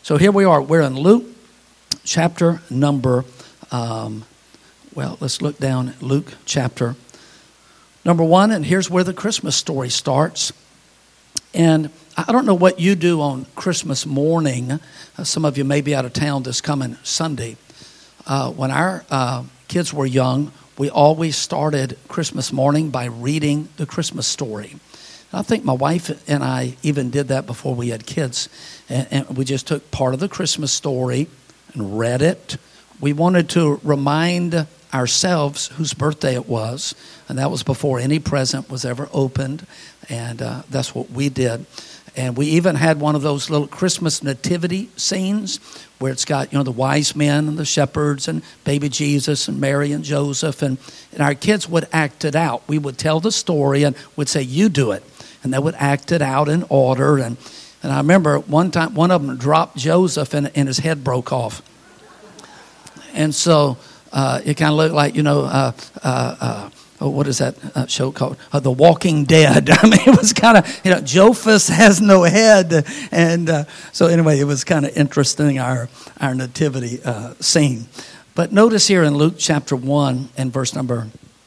So here we are. We're in Luke chapter number, let's look down at Luke chapter number 1. And here's where the Christmas story starts. And I don't know what you do on Christmas morning. Some of you may be out of town this coming Sunday. When our kids were young, we always started Christmas morning by reading the Christmas story. I think my wife and I even did that before we had kids. And we just took part of the Christmas story and read it. We wanted to remind ourselves whose birthday it was. And that was before any present was ever opened. And that's what we did. And we even had one of those little Christmas nativity scenes where it's got, the wise men and the shepherds and baby Jesus and Mary and Joseph. And our kids would act it out. We would tell the story and would say, you do it. And they would act it out in order. And I remember one time, one of them dropped Joseph and his head broke off. And so it kind of looked like, what is that show called? The Walking Dead. I mean, it was kind of, Jophus has no head. And so anyway, it was kind of interesting, our nativity scene. But notice here in Luke chapter 1 and verse number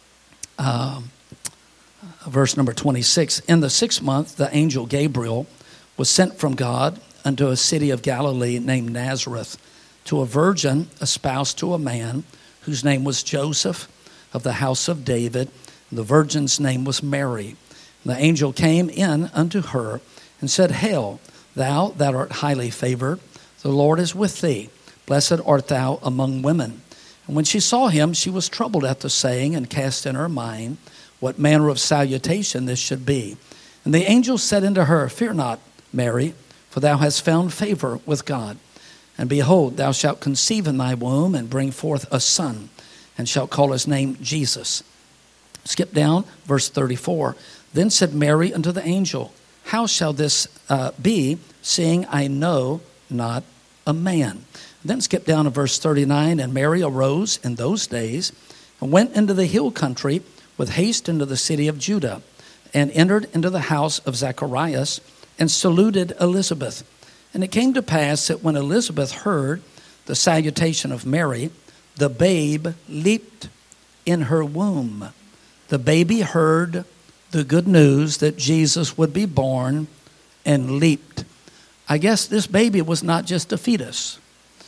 26. In the 6th month, the angel Gabriel was sent from God unto a city of Galilee named Nazareth to a virgin espoused to a man whose name was Joseph of the house of David. The virgin's name was Mary. The angel came in unto her and said, Hail, thou that art highly favored, the Lord is with thee. Blessed art thou among women. And when she saw him, she was troubled at the saying, and cast in her mind what manner of salutation this should be. And the angel said unto her, Fear not, Mary, for thou hast found favor with God. And behold, thou shalt conceive in thy womb, and bring forth a son, and shalt call his name Jesus. Skip down, verse 34. Then said Mary unto the angel, How shall this be, seeing I know not a man? Then skip down to verse 39. And Mary arose in those days, and went into the hill country with haste into the city of Judah, and entered into the house of Zacharias, and saluted Elizabeth. And it came to pass that when Elizabeth heard the salutation of Mary, the babe leaped in her womb. The baby heard the good news that Jesus would be born and leaped. I guess this baby was not just a fetus.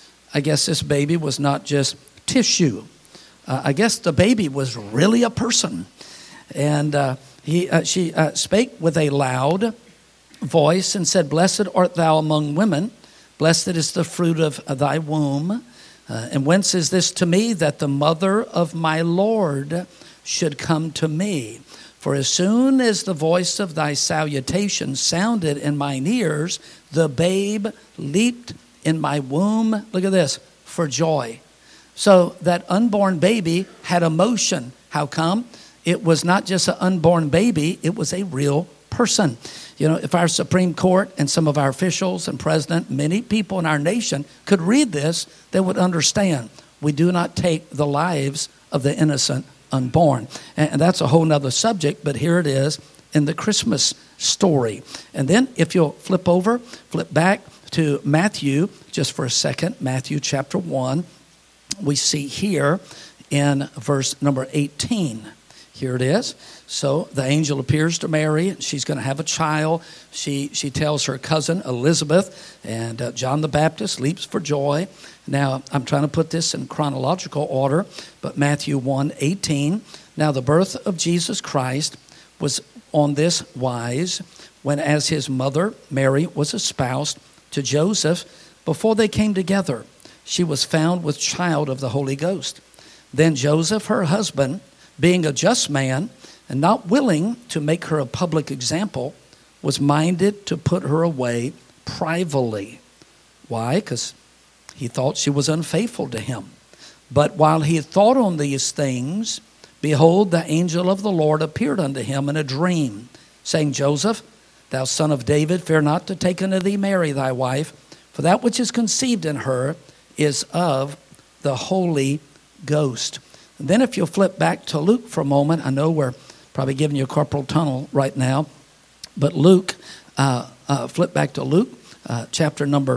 I guess this baby was not just tissue. I guess the baby was really a person. And she spake with a loud voice and said, Blessed art thou among women. Blessed is the fruit of thy womb. And whence is this to me, that the mother of my Lord should come to me? For as soon as the voice of thy salutation sounded in mine ears, the babe leaped in my womb. Look at this, for joy. So that unborn baby had emotion. How come? It was not just an unborn baby, it was a real person. If our Supreme Court and some of our officials and president, many people in our nation could read this, they would understand we do not take the lives of the innocent unborn. And that's a whole nother subject, but here it is in the Christmas story. And then if you'll flip back to Matthew just for a second, Matthew chapter 1, we see here in verse number 18. Here it is. So the angel appears to Mary. She's going to have a child. She tells her cousin Elizabeth, and John the Baptist leaps for joy. Now, I'm trying to put this in chronological order, but Matthew 1:18. Now, the birth of Jesus Christ was on this wise, when as his mother Mary was espoused to Joseph, before they came together, she was found with child of the Holy Ghost. Then Joseph, her husband, being a just man, and not willing to make her a public example, was minded to put her away privately. Why? Because he thought she was unfaithful to him. But while he thought on these things, behold, the angel of the Lord appeared unto him in a dream, saying, Joseph, thou son of David, fear not to take unto thee Mary thy wife, for that which is conceived in her is of the Holy Ghost. And then if you'll flip back to Luke for a moment, I know we're probably giving you a carpal tunnel right now, but Luke, flip back to Luke chapter number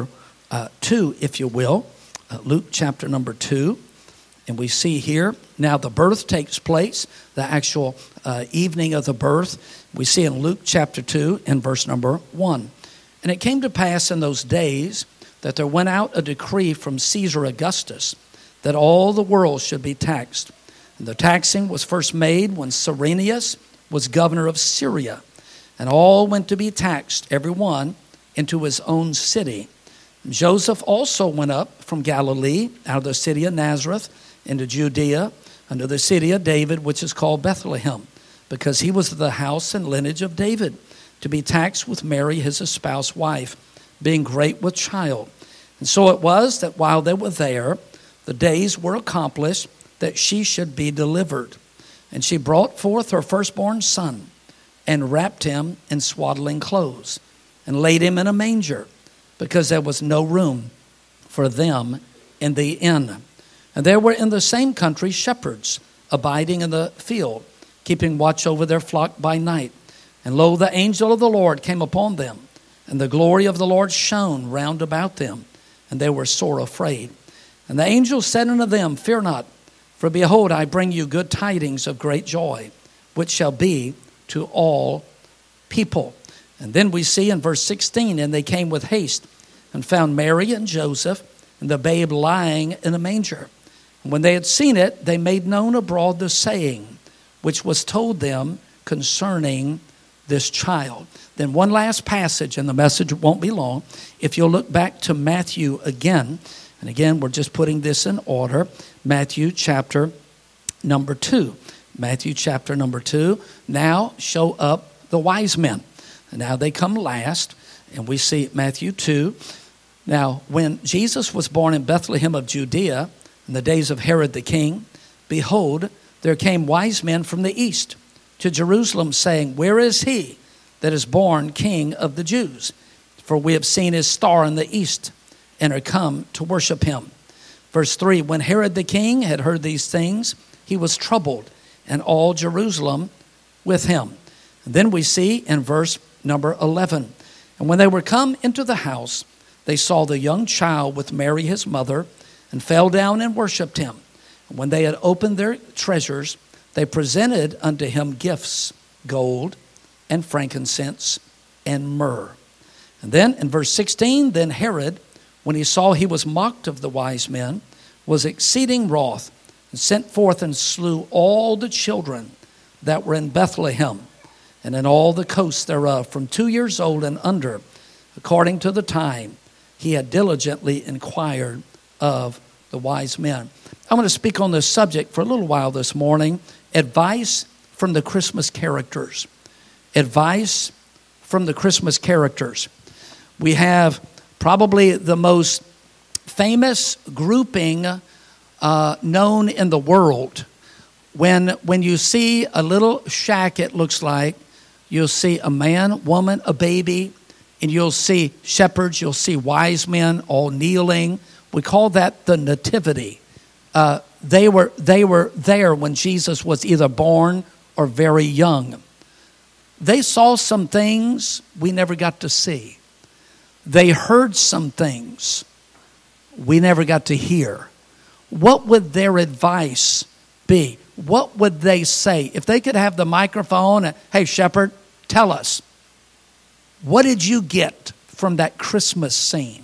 2, if you will. Luke chapter number 2. And we see here, now the birth takes place, the actual evening of the birth. We see in Luke chapter 2 and verse number 1. And it came to pass in those days that there went out a decree from Caesar Augustus that all the world should be taxed. And the taxing was first made when Cyrenius was governor of Syria. And all went to be taxed, every one, into his own city. And Joseph also went up from Galilee, out of the city of Nazareth, into Judea, unto the city of David, which is called Bethlehem, because he was of the house and lineage of David, to be taxed with Mary, his espoused wife, being great with child. And so it was that while they were there, the days were accomplished that she should be delivered. And she brought forth her firstborn son, and wrapped him in swaddling clothes, and laid him in a manger, because there was no room for them in the inn. And there were in the same country shepherds, abiding in the field, keeping watch over their flock by night. And lo, the angel of the Lord came upon them, and the glory of the Lord shone round about them, and they were sore afraid. And the angel said unto them, Fear not, for behold, I bring you good tidings of great joy, which shall be to all people. And then we see in verse 16, and they came with haste, and found Mary and Joseph, and the babe lying in a manger. And when they had seen it, they made known abroad the saying, which was told them concerning this child. Then one last passage, and the message won't be long. If you'll look back to Matthew again, and again, we're just putting this in order. Matthew chapter number 2. Matthew chapter number 2. Now show up the wise men. And now they come last, and we see Matthew 2. Now, when Jesus was born in Bethlehem of Judea, in the days of Herod the king, behold, there came wise men from the east to Jerusalem, saying, Where is he that is born King of the Jews? For we have seen his star in the east, and are come to worship him. Verse 3, when Herod the king had heard these things, he was troubled, and all Jerusalem with him. And then we see in verse number 11, and when they were come into the house, they saw the young child with Mary his mother, and fell down and worshipped him. And when they had opened their treasures, they presented unto him gifts, gold and frankincense and myrrh. And then in verse 16, then Herod, when he saw he was mocked of the wise men, was exceeding wroth, and sent forth and slew all the children that were in Bethlehem, and in all the coasts thereof, from 2 years old and under, according to the time he had diligently inquired of the wise men. I'm going to speak on this subject for a little while this morning. Advice from the Christmas characters. Advice from the Christmas characters. We have probably the most famous grouping known in the world. When you see a little shack, it looks like, you'll see a man, woman, a baby, and you'll see shepherds, you'll see wise men all kneeling. We call that the nativity. They were there when Jesus was either born or very young. They saw some things we never got to see. They heard some things we never got to hear. What would their advice be? What would they say? If they could have the microphone, and, hey, shepherd, tell us, what did you get from that Christmas scene?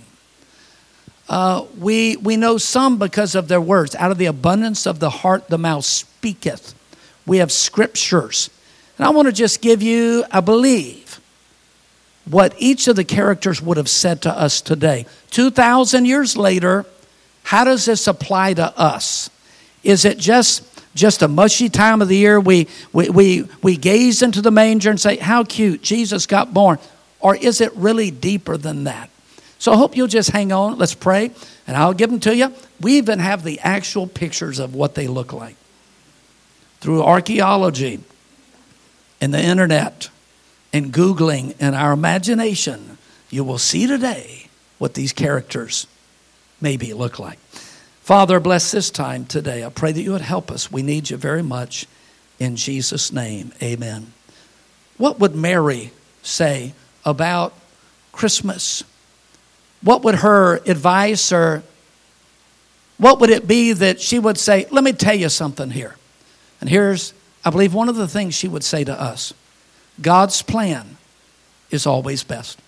We know some because of their words. Out of the abundance of the heart, the mouth speaketh. We have scriptures. And I want to just give you, I believe, what each of the characters would have said to us today. 2,000 years later, how does this apply to us? Is it just a mushy time of the year? We gaze into the manger and say, how cute, Jesus got born. Or is it really deeper than that? So I hope you'll just hang on. Let's pray, and I'll give them to you. We even have the actual pictures of what they look like. Through archaeology and the internet and Googling and our imagination, you will see today what these characters maybe look like. Father, bless this time today. I pray that you would help us. We need you very much. In Jesus' name, amen. What would Mary say about Christmas? what would her advice, or what would it be that she would say? Let me tell you something here. And here's, I believe, one of the things she would say to us. God's plan is always best.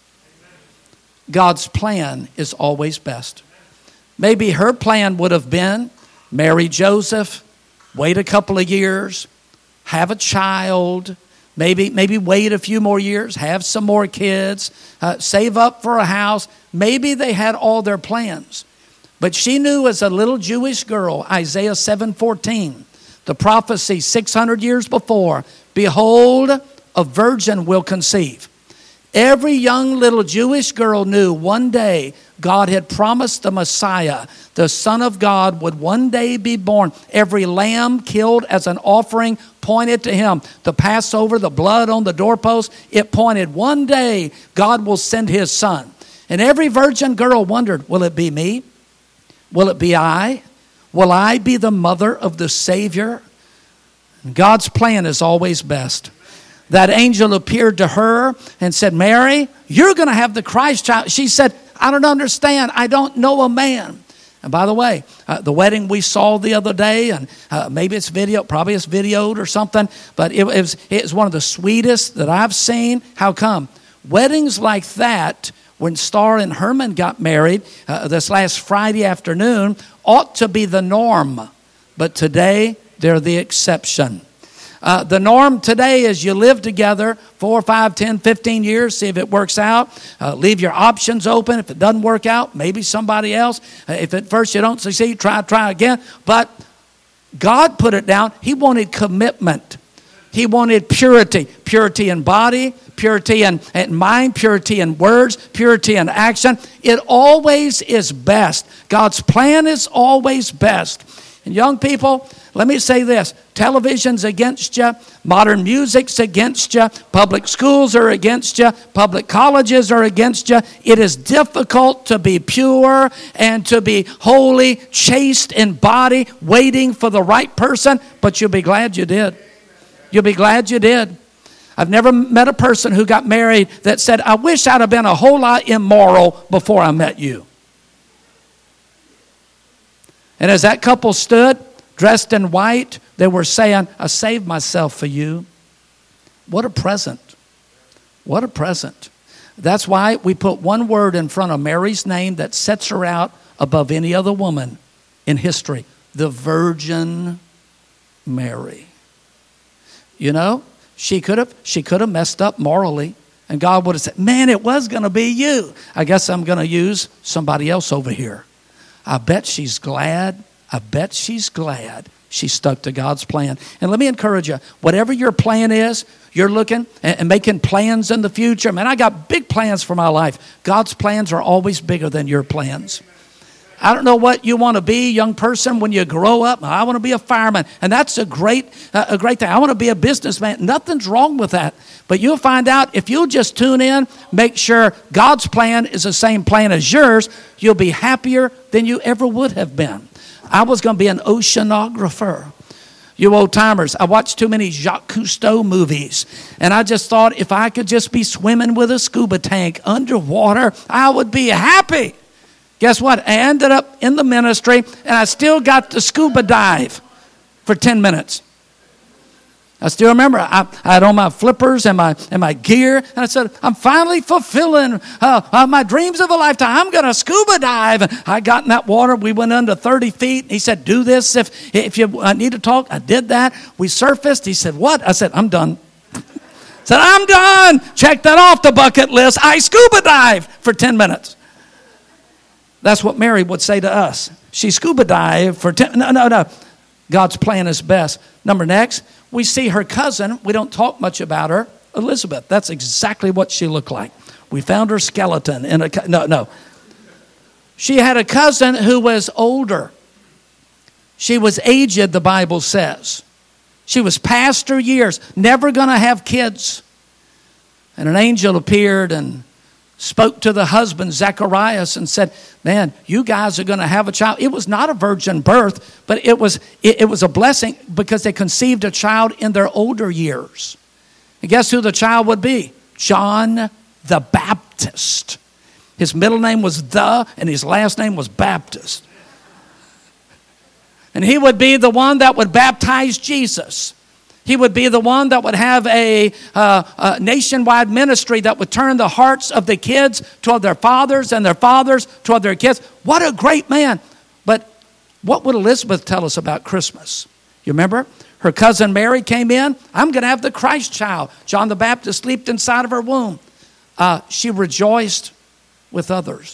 God's plan is always best. Maybe her plan would have been marry Joseph, wait a couple of years, have a child, maybe wait a few more years, have some more kids, save up for a house. Maybe they had all their plans. But she knew as a little Jewish girl, Isaiah 7:14, the prophecy 600 years before, behold, a virgin will conceive. Every young little Jewish girl knew one day God had promised the Messiah, the Son of God, would one day be born. Every lamb killed as an offering pointed to him. The Passover, the blood on the doorpost, it pointed one day God will send his son. And every virgin girl wondered, will it be me? Will it be I? Will I be the mother of the Savior? And God's plan is always best. That angel appeared to her and said, Mary, you're going to have the Christ child. She said, I don't understand. I don't know a man. And by the way, the wedding we saw the other day, and maybe it's video, probably it's videoed or something, but it was one of the sweetest that I've seen. How come? Weddings like that, when Star and Herman got married this last Friday afternoon, ought to be the norm. But today, they're the exception. The norm today is you live together 4, 5, 10, 15 years, see if it works out. Leave your options open. If it doesn't work out, maybe somebody else. If at first you don't succeed, try again. But God put it down. He wanted commitment. He wanted purity. Purity in body, purity in mind, purity in words, purity in action. It always is best. God's plan is always best. And young people, let me say this. Television's against you. Modern music's against you. Public schools are against you. Public colleges are against you. It is difficult to be pure and to be holy, chaste in body, waiting for the right person. But you'll be glad you did. You'll be glad you did. I've never met a person who got married that said, I wish I'd have been a whole lot immoral before I met you. And as that couple stood, dressed in white, they were saying, I saved myself for you. What a present. What a present. That's why we put one word in front of Mary's name that sets her out above any other woman in history. The Virgin Mary. You know, she could have messed up morally. And God would have said, man, it was going to be you. I guess I'm going to use somebody else over here. I bet she's glad. I bet she's glad she stuck to God's plan. And let me encourage you, whatever your plan is, you're looking and making plans in the future. Man, I got big plans for my life. God's plans are always bigger than your plans. I don't know what you want to be, young person, when you grow up. I want to be a fireman. And that's a great thing. I want to be a businessman. Nothing's wrong with that. But you'll find out if you'll just tune in, make sure God's plan is the same plan as yours, you'll be happier than you ever would have been. I was going to be an oceanographer. You old timers, I watched too many Jacques Cousteau movies. And I just thought if I could just be swimming with a scuba tank underwater, I would be happy. Guess what? I ended up in the ministry, and I still got to scuba dive for 10 minutes. I still remember I had on my flippers and my gear, and I said, I'm finally fulfilling my dreams of a lifetime. I'm going to scuba dive. And I got in that water. We went under 30 feet. He said, do this if you need to talk. I did that. We surfaced. He said, what? I said, I'm done. I said, I'm done. Check that off the bucket list. I scuba dived for 10 minutes. That's what Mary would say to us. She scuba dived for 10. No. God's plan is best. Next, we see her cousin. We don't talk much about her. Elizabeth. That's exactly what she looked like. We found her skeleton in a... No. She had a cousin who was older. She was aged, the Bible says. She was past her years. Never going to have kids. And an angel appeared and spoke to the husband, Zacharias, and said, man, you guys are going to have a child. It was not a virgin birth, but it was a blessing because they conceived a child in their older years. And guess who the child would be? John the Baptist. His middle name was and his last name was Baptist. And he would be the one that would baptize Jesus. He would be the one that would have a nationwide ministry that would turn the hearts of the kids toward their fathers and their fathers toward their kids. What a great man. But what would Elizabeth tell us about Christmas? You remember? Her cousin Mary came in. I'm going to have the Christ child. John the Baptist leaped inside of her womb. She rejoiced with others.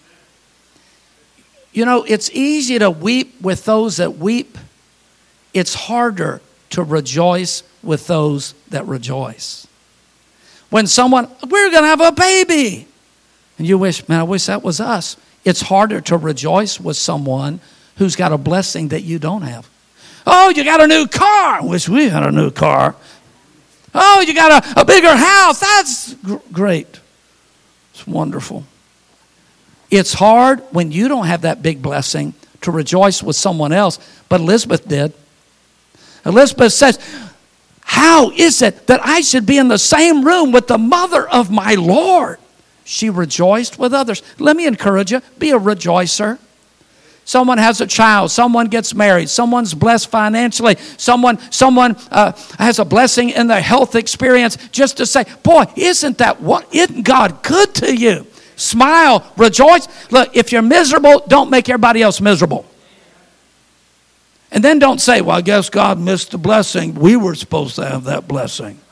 You know, it's easy to weep with those that weep. It's harder to rejoice with those that rejoice. When someone, we're going to have a baby. And you wish, man, I wish that was us. It's harder to rejoice with someone who's got a blessing that you don't have. Oh, you got a new car. I wish we had a new car. Oh, you got a bigger house. That's great. It's wonderful. It's hard when you don't have that big blessing to rejoice with someone else. But Elizabeth did. Elizabeth says, how is it that I should be in the same room with the mother of my Lord? She rejoiced with others. Let me encourage you, be a rejoicer. Someone has a child. Someone gets married. Someone's blessed financially. Someone has a blessing in their health experience. Just to say, boy, isn't God good to you? Smile, rejoice. Look, if you're miserable, don't make everybody else miserable. And then don't say, well, I guess God missed the blessing. We were supposed to have that blessing.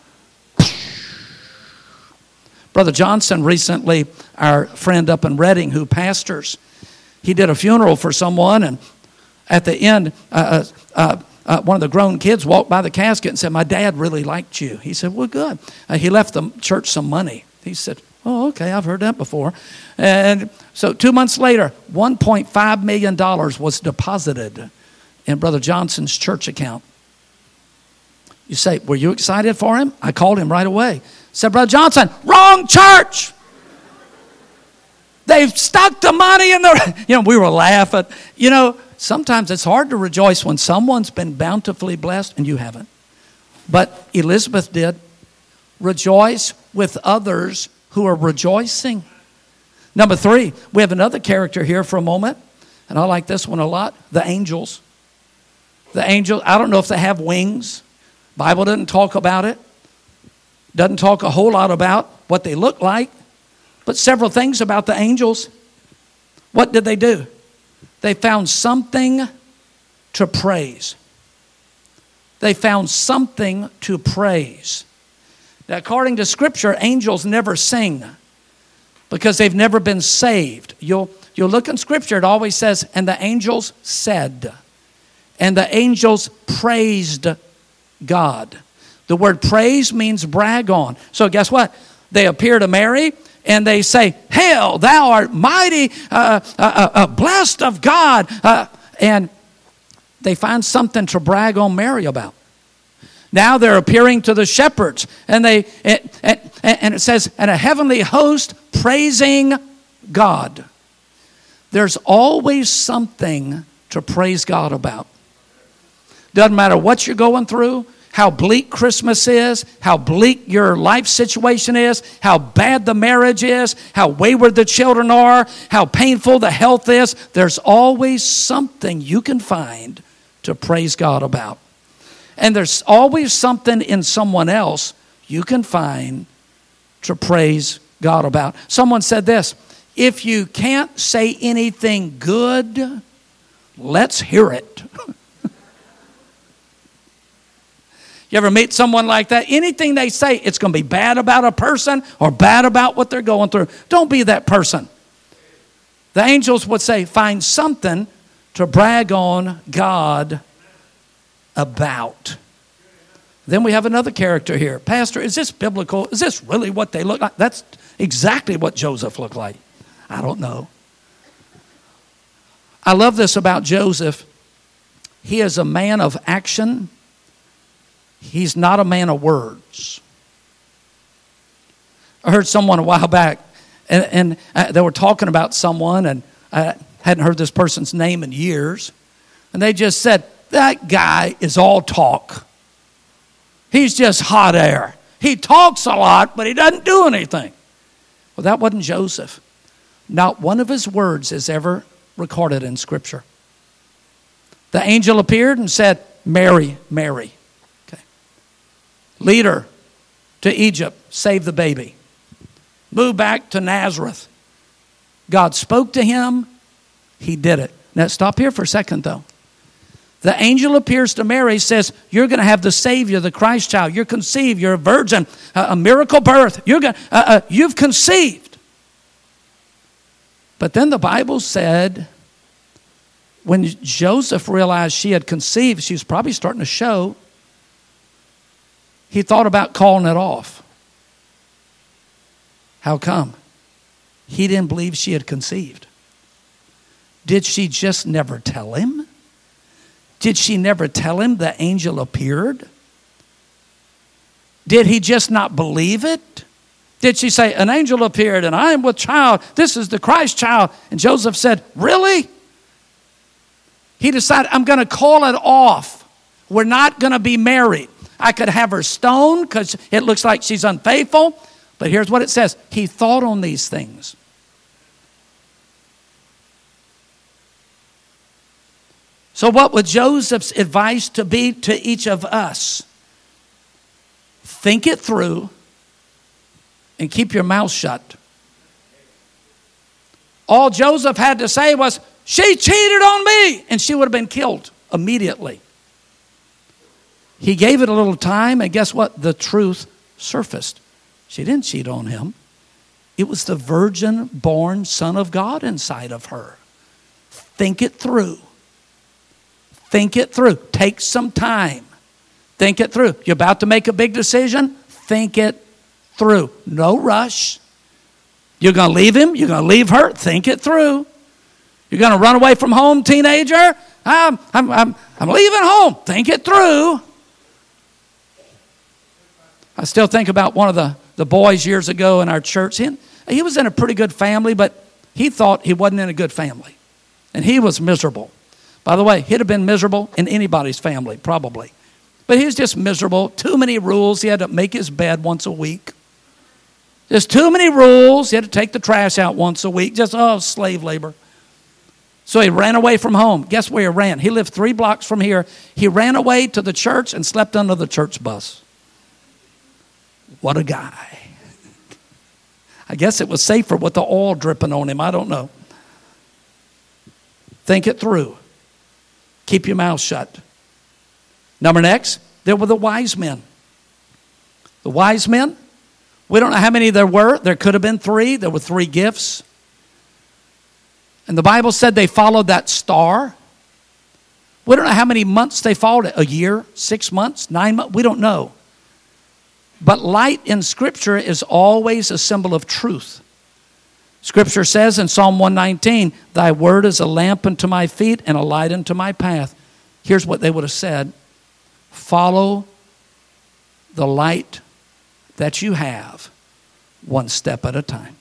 Brother Johnson recently, our friend up in Redding who pastors, he did a funeral for someone, and at the end, one of the grown kids walked by the casket and said, my dad really liked you. He said, well, good. He left the church some money. He said, oh, okay, I've heard that before. And so 2 months later, $1.5 million was deposited in Brother Johnson's church account. You say, were you excited for him? I called him right away. Said, Brother Johnson, wrong church. They've stuck the money in the... we were laughing. Sometimes it's hard to rejoice when someone's been bountifully blessed and you haven't. But Elizabeth did. Rejoice with others who are rejoicing. Number 3, we have another character here for a moment. And I like this one a lot. The angels. The angels, I don't know if they have wings. Bible doesn't talk about it. Doesn't talk a whole lot about what they look like. But several things about the angels. What did they do? They found something to praise. They found something to praise. Now, according to Scripture, angels never sing because they've never been saved. You'll look in Scripture, it always says, and the angels said. And the angels praised God. The word praise means brag on. So guess what? They appear to Mary and they say, hail, thou art mighty, blessed of God. And they find something to brag on Mary about. Now they're appearing to the shepherds. And it says, and a heavenly host praising God. There's always something to praise God about. Doesn't matter what you're going through, how bleak Christmas is, how bleak your life situation is, how bad the marriage is, how wayward the children are, how painful the health is. There's always something you can find to praise God about. And there's always something in someone else you can find to praise God about. Someone said this, if you can't say anything good, let's hear it. You ever meet someone like that? Anything they say, it's going to be bad about a person or bad about what they're going through. Don't be that person. The angels would say, find something to brag on God about. Then we have another character here. Pastor, is this biblical? Is this really what they look like? That's exactly what Joseph looked like. I don't know. I love this about Joseph. He is a man of action. He's not a man of words. I heard someone a while back, and they were talking about someone, and I hadn't heard this person's name in years. And they just said, that guy is all talk. He's just hot air. He talks a lot, but he doesn't do anything. Well, that wasn't Joseph. Not one of his words is ever recorded in Scripture. The angel appeared and said, Mary, Mary. Okay. Lead her to Egypt, save the baby. Move back to Nazareth. God spoke to him. He did it. Now stop here for a second though. The angel appears to Mary, says, you're going to have the Savior, the Christ child. You're conceived. You're a virgin, a miracle birth. You've conceived. But then the Bible said, when Joseph realized she had conceived, she was probably starting to show, he thought about calling it off. How come? He didn't believe she had conceived. Did she just never tell him? Did she never tell him the angel appeared? Did he just not believe it? Did she say, an angel appeared and I am with child. This is the Christ child. And Joseph said, really? He decided, I'm going to call it off. We're not going to be married. I could have her stoned because it looks like she's unfaithful. But here's what it says. He thought on these things. So what would Joseph's advice to be to each of us? Think it through and keep your mouth shut. All Joseph had to say was, she cheated on me, and she would have been killed immediately. He gave it a little time, and guess what? The truth surfaced. She didn't cheat on him. It was the virgin-born Son of God inside of her. Think it through. Think it through. Take some time. Think it through. You're about to make a big decision? Think it through. No rush. You're going to leave him? You're going to leave her? Think it through. You're going to run away from home, teenager? I'm leaving home. Think it through. I still think about one of the boys years ago in our church. He was in a pretty good family, but he thought he wasn't in a good family. And he was miserable. By the way, he'd have been miserable in anybody's family, probably. But he was just miserable. Too many rules. He had to make his bed once a week. Just too many rules. He had to take the trash out once a week. Just, slave labor. So he ran away from home. Guess where he ran? He lived 3 blocks from here. He ran away to the church and slept under the church bus. What a guy. I guess it was safer with the oil dripping on him. I don't know. Think it through. Keep your mouth shut. Number next, there were the wise men. The wise men, we don't know how many there were. There could have been 3. There were 3 gifts. And the Bible said they followed that star. We don't know how many months they followed it. A year, 6 months, 9 months. We don't know. But light in Scripture is always a symbol of truth. Scripture says in Psalm 119, thy word is a lamp unto my feet and a light unto my path. Here's what they would have said. Follow the light that you have one step at a time.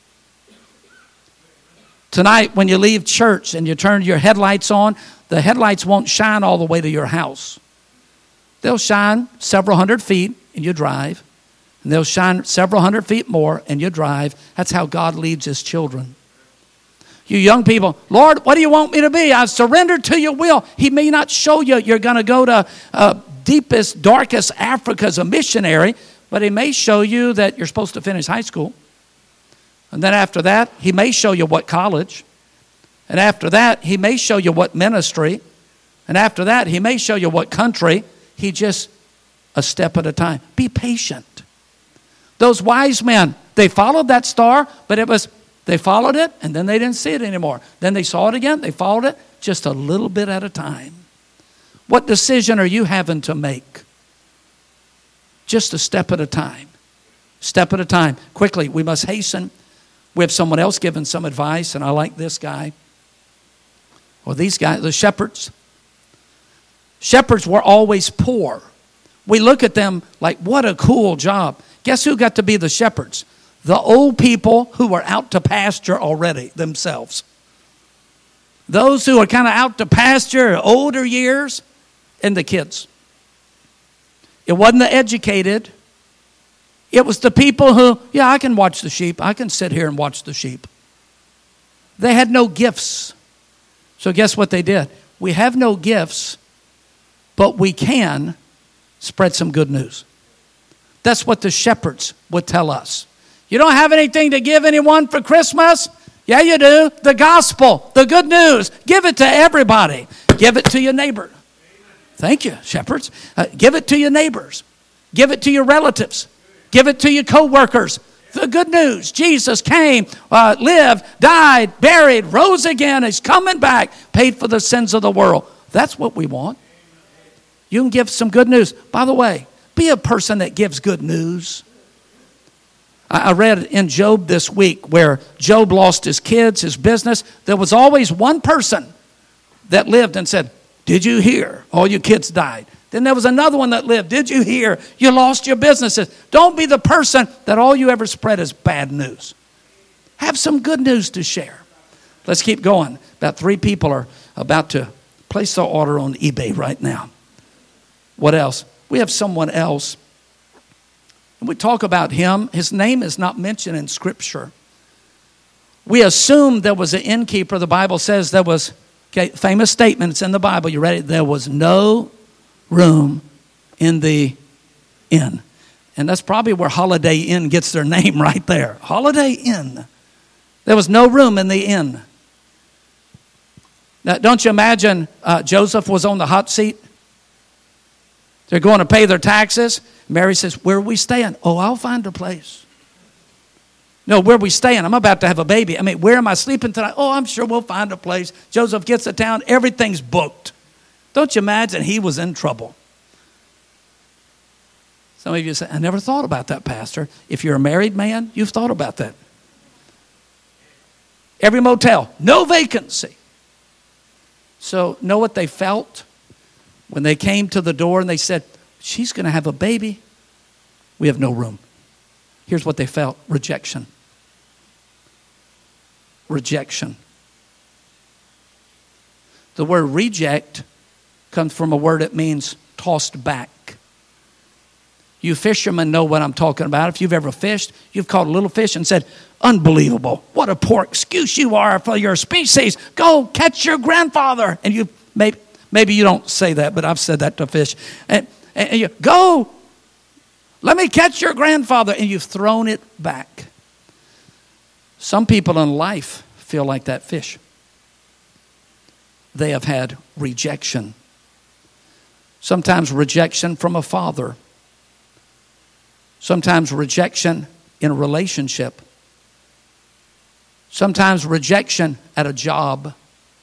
Tonight, when you leave church and you turn your headlights on, the headlights won't shine all the way to your house. They'll shine several hundred feet and you drive. And they'll shine several hundred feet more and you drive. That's how God leads his children. You young people, Lord, what do you want me to be? I've surrendered to your will. He may not show you you're going to go to deepest, darkest Africa as a missionary, but he may show you that you're supposed to finish high school. And then after that, he may show you what college. And after that, he may show you what ministry. And after that, he may show you what country. He just a step at a time. Be patient. Those wise men, they followed that star, but they followed it and then they didn't see it anymore. Then they saw it again, they followed it just a little bit at a time. What decision are you having to make? Just a step at a time. Step at a time. Quickly, we must hasten. We have someone else giving some advice, and I like this guy. Well, these guys, the shepherds. Shepherds were always poor. We look at them like, what a cool job. Guess who got to be the shepherds? The old people who were out to pasture already themselves. Those who are kind of out to pasture, older years, and the kids. It wasn't the educated. It was the people who, I can watch the sheep. I can sit here and watch the sheep. They had no gifts. So guess what they did? We have no gifts, but we can spread some good news. That's what the shepherds would tell us. You don't have anything to give anyone for Christmas? Yeah, you do. The gospel, the good news. Give it to everybody. Give it to your neighbor. Thank you, shepherds. Give it to your neighbors. Give it to your relatives. Give it to your co-workers. The good news. Jesus came, lived, died, buried, rose again. He's coming back, paid for the sins of the world. That's what we want. You can give some good news. By the way, be a person that gives good news. I read in Job this week where Job lost his kids, his business. There was always one person that lived and said, did you hear? All your kids died. Then there was another one that lived. Did you hear? You lost your businesses. Don't be the person that all you ever spread is bad news. Have some good news to share. Let's keep going. About 3 people are about to place their order on eBay right now. What else? We have someone else. And we talk about him. His name is not mentioned in Scripture. We assume there was an innkeeper. The Bible says there was, famous statement. It's in the Bible. You ready? There was no room in the inn. And that's probably where Holiday Inn gets their name right there. Holiday Inn. There was no room in the inn. Now, don't you imagine Joseph was on the hot seat? They're going to pay their taxes. Mary says, where are we staying? Oh, I'll find a place. No, where are we staying? I'm about to have a baby. I mean, where am I sleeping tonight? Oh, I'm sure we'll find a place. Joseph gets to town. Everything's booked. Don't you imagine he was in trouble? Some of you say, I never thought about that, Pastor. If you're a married man, you've thought about that. Every motel, no vacancy. So know what they felt when they came to the door and they said, she's going to have a baby. We have no room. Here's what they felt. Rejection. Rejection. The word reject comes from a word that means tossed back. You fishermen know what I'm talking about. If you've ever fished, you've caught a little fish and said, unbelievable. What a poor excuse you are for your species. Go catch your grandfather. And you maybe you don't say that, but I've said that to fish. And you go, let me catch your grandfather. And you've thrown it back. Some people in life feel like that fish. They have had rejection. Sometimes rejection from a father. Sometimes rejection in a relationship. Sometimes rejection at a job.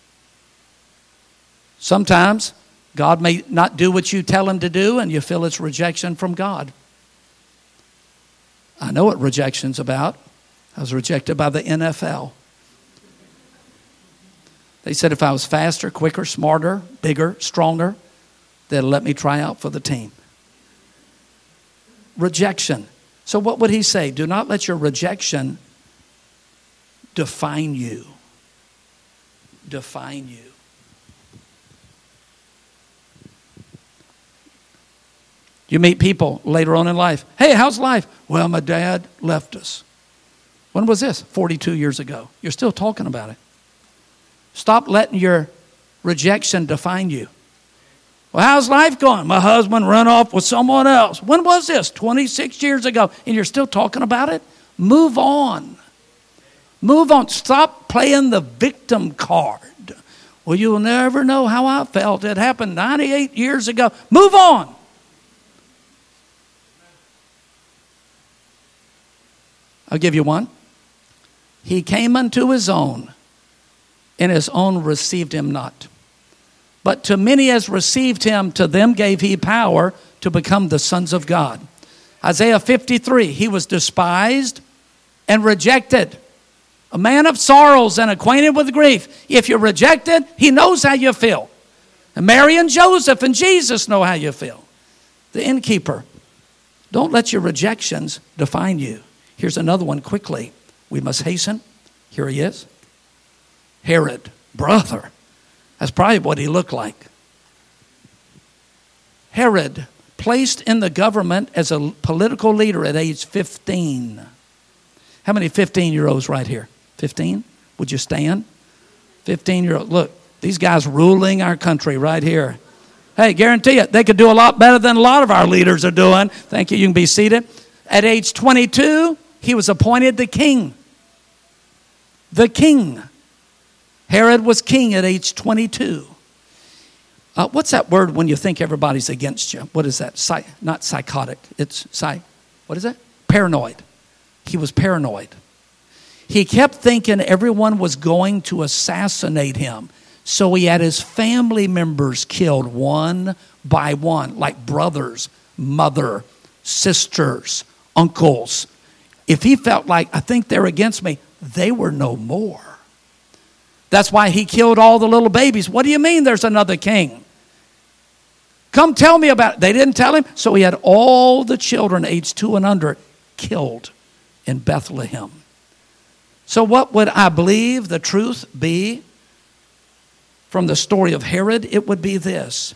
Sometimes God may not do what you tell him to do and you feel it's rejection from God. I know what rejection's about. I was rejected by the NFL. They said if I was faster, quicker, smarter, bigger, stronger, they'd let me try out for the team. Rejection. So what would he say? Do not let your rejection define you. Define you. You meet people later on in life. Hey, how's life? Well, my dad left us. When was this? 42 years ago. You're still talking about it. Stop letting your rejection define you. Well, how's life going? My husband ran off with someone else. When was this? 26 years ago. And you're still talking about it? Move on. Move on. Stop playing the victim card. Well, you'll never know how I felt. It happened 98 years ago. Move on. I'll give you one. He came unto his own, and his own received him not. But to many as received him, to them gave he power to become the sons of God. Isaiah 53, he was despised and rejected. A man of sorrows and acquainted with grief. If you're rejected, he knows how you feel. And Mary and Joseph and Jesus know how you feel. The innkeeper. Don't let your rejections define you. Here's another one quickly. We must hasten. Here he is. Herod, brother. That's probably what he looked like. Herod, placed in the government as a political leader at age 15. How many 15-year-olds right here? 15? Would you stand? 15-year-old. Look, these guys ruling our country right here. Hey, guarantee it, they could do a lot better than a lot of our leaders are doing. Thank you. You can be seated. At age 22, he was appointed the king. The king. Herod was king at age 22. What's that word when you think everybody's against you? What is that? Not psychotic. It's what is that? Paranoid. He was paranoid. He kept thinking everyone was going to assassinate him. So he had his family members killed one by one, like brothers, mother, sisters, uncles. If he felt like, I think they're against me, they were no more. That's why he killed all the little babies. What do you mean there's another king? Come tell me about it. They didn't tell him. So he had all the children aged 2 and under killed in Bethlehem. So what would I believe the truth be from the story of Herod? It would be this.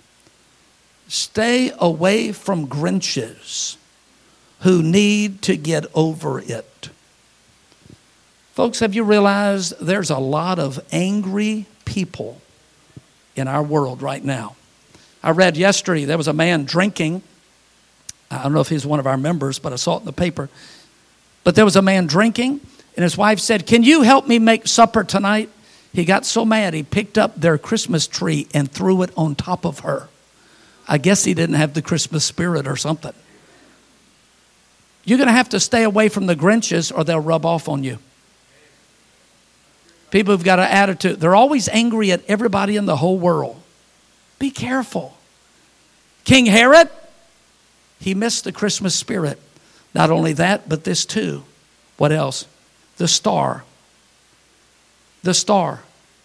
Stay away from Grinches who need to get over it. Folks, have you realized there's a lot of angry people in our world right now? I read yesterday there was a man drinking. I don't know if he's one of our members, but I saw it in the paper. But there was a man drinking, and his wife said, "Can you help me make supper tonight?" He got so mad he picked up their Christmas tree and threw it on top of her. I guess he didn't have the Christmas spirit or something. You're going to have to stay away from the Grinches or they'll rub off on you. People who've got an attitude, they're always angry at everybody in the whole world. Be careful. King Herod, he missed the Christmas spirit. Not only that, but this too. What else? The star. The star.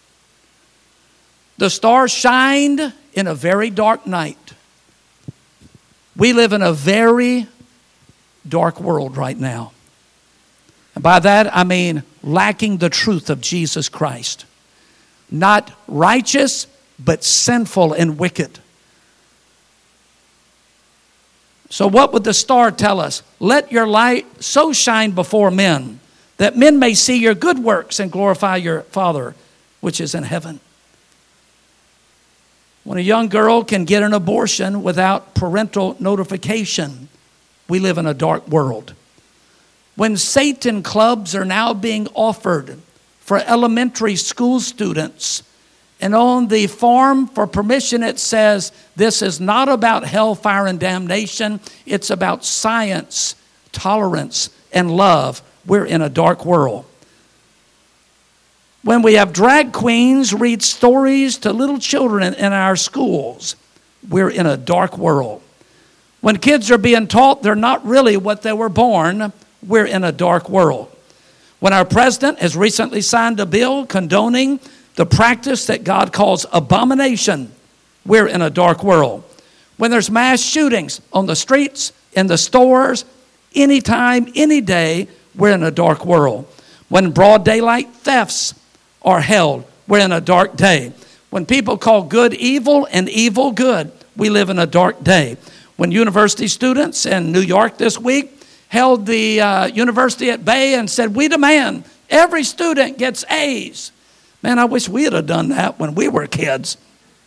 The star shined in a very dark night. We live in a very dark world right now. And by that, I mean lacking the truth of Jesus Christ. Not righteous, but sinful and wicked. So what would the star tell us? Let your light so shine before men that men may see your good works and glorify your Father which is in heaven. When a young girl can get an abortion without parental notification, we live in a dark world. When Satan clubs are now being offered for elementary school students, and on the form for permission it says, this is not about hellfire and damnation, it's about science, tolerance, and love. We're in a dark world. When we have drag queens read stories to little children in our schools, we're in a dark world. When kids are being taught they're not really what they were born, we're in a dark world. When our president has recently signed a bill condoning the practice that God calls abomination, we're in a dark world. When there's mass shootings on the streets, in the stores, anytime, any day, we're in a dark world. When broad daylight thefts are held, we're in a dark day. When people call good evil and evil good, we live in a dark day. When university students in New York this week held the university at bay and said, we demand every student gets A's. Man, I wish we had have done that when we were kids.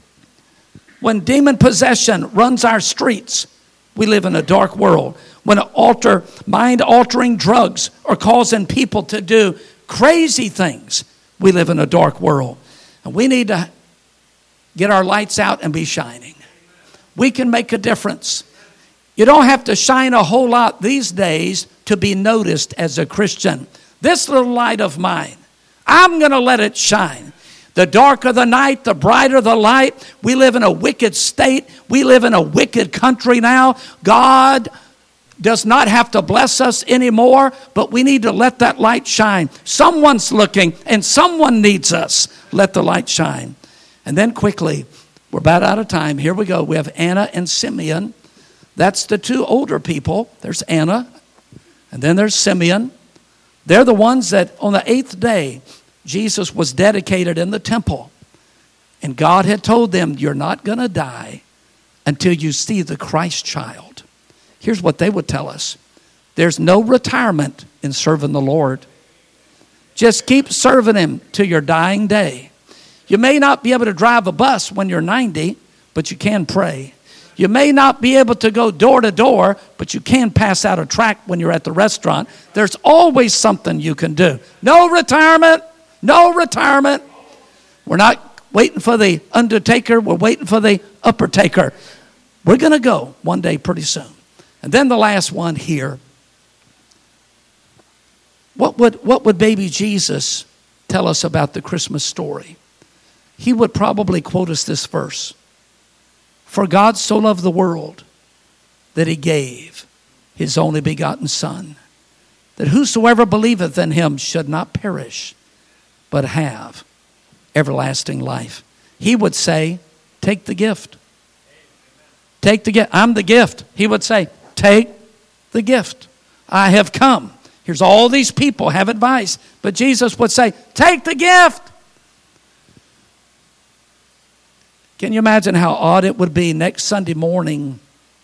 When demon possession runs our streets, we live in a dark world. When mind-altering drugs are causing people to do crazy things, we live in a dark world. And we need to get our lights out and be shining. We can make a difference. You don't have to shine a whole lot these days to be noticed as a Christian. This little light of mine, I'm going to let it shine. The darker the night, the brighter the light. We live in a wicked state. We live in a wicked country now. God does not have to bless us anymore, but we need to let that light shine. Someone's looking and someone needs us. Let the light shine. And then quickly, we're about out of time. Here we go. We have Anna and Simeon. That's the two older people. There's Anna, and then there's Simeon. They're the ones that on the 8th day, Jesus was dedicated in the temple. And God had told them, you're not going to die until you see the Christ child. Here's what they would tell us. There's no retirement in serving the Lord. Just keep serving him to your dying day. You may not be able to drive a bus when you're 90, but you can pray. You may not be able to go door to door, but you can pass out a tract when you're at the restaurant. There's always something you can do. No retirement. No retirement. We're not waiting for the undertaker. We're waiting for the upper taker. We're going to go one day pretty soon. And then the last one here. What would baby Jesus tell us about the Christmas story? He would probably quote us this verse. For God so loved the world that he gave his only begotten Son, that whosoever believeth in him should not perish, but have everlasting life. He would say, take the gift. Take the gift. I'm the gift. He would say, take the gift. I have come. Here's all these people have advice. But Jesus would say, take the gift. Can you imagine how odd it would be next Sunday morning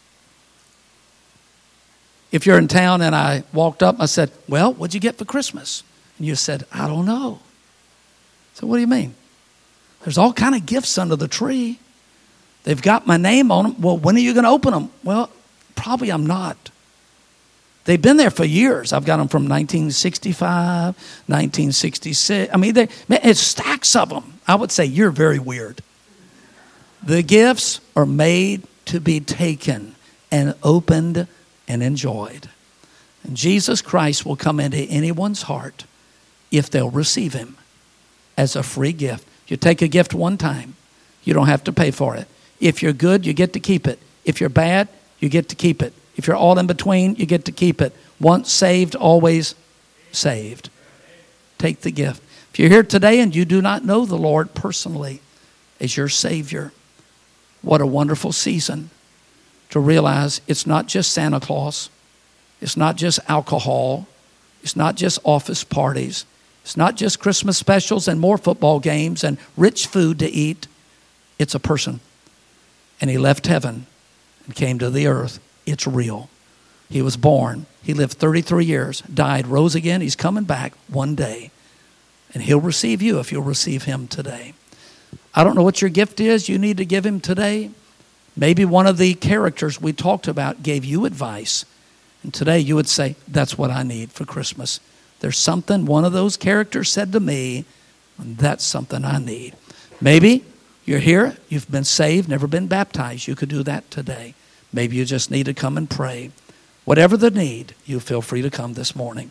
if you're in town and I walked up and I said, well, what'd you get for Christmas? And you said, I don't know. So what do you mean? There's all kind of gifts under the tree. They've got my name on them. Well, when are you going to open them? Well, probably I'm not. They've been there for years. I've got them from 1965, 1966. I mean, it's stacks of them. I would say you're very weird. The gifts are made to be taken and opened and enjoyed. And Jesus Christ will come into anyone's heart if they'll receive him as a free gift. You take a gift one time, you don't have to pay for it. If you're good, you get to keep it. If you're bad, you get to keep it. If you're all in between, you get to keep it. Once saved, always saved. Take the gift. If you're here today and you do not know the Lord personally as your Savior, what a wonderful season to realize it's not just Santa Claus. It's not just alcohol. It's not just office parties. It's not just Christmas specials and more football games and rich food to eat. It's a person. And he left heaven and came to the earth. It's real. He was born. He lived 33 years, died, rose again. He's coming back one day. And he'll receive you if you'll receive him today. I don't know what your gift is you need to give him today. Maybe one of the characters we talked about gave you advice. And today you would say, that's what I need for Christmas. There's something one of those characters said to me, and that's something I need. Maybe you're here, you've been saved, never been baptized. You could do that today. Maybe you just need to come and pray. Whatever the need, you feel free to come this morning.